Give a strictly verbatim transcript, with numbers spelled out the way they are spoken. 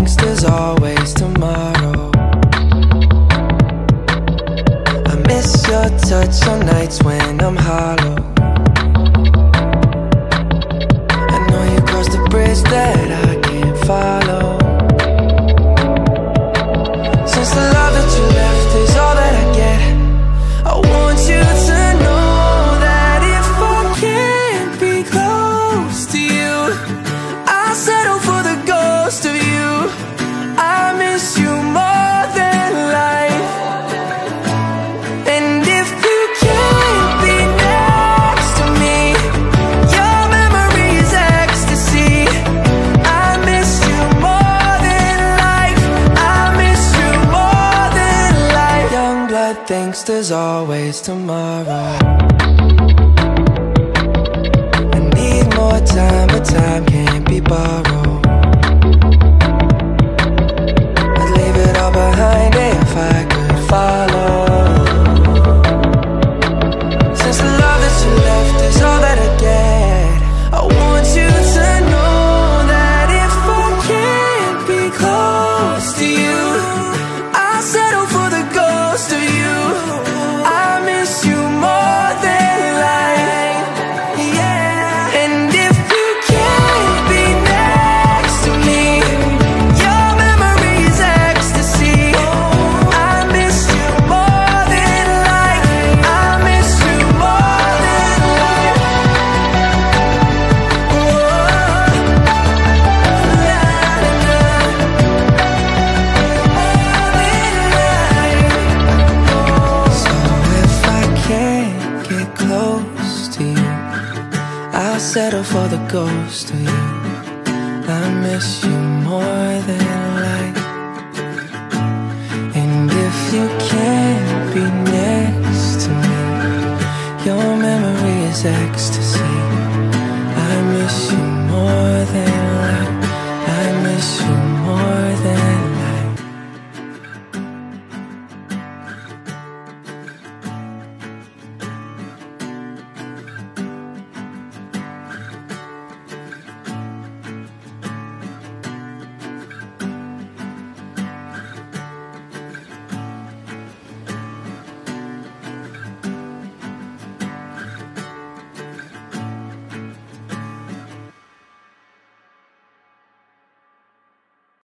thinks there's always tomorrow. I miss your touch on nights when I'm hollow. I know you crossed the bridge that I can't follow. Since the love that you left is all that I get, I want you to know that if I can't be close to you, I'll settle for the ghost of you. I miss you more than life. And if you can't be next to me, your memory is ecstasy. I miss you more than life. I miss you more than life. Young blood thinks there's always tomorrow. I need more time, but time can't be borrowed. I'd leave it all behind if I could follow. Since the love that you left is all that I get, I want you to know that if I can't be close to you, I'll settle for the ghost of you. I miss you more than life, yeah. And if you can't be next to me, your memory is ecstasy. I miss you more than life. I miss you more than life. So if I can't get close to you, I'll settle for the ghost of you. I miss you more than life. And if you can't be next to me, your memory is ecstasy.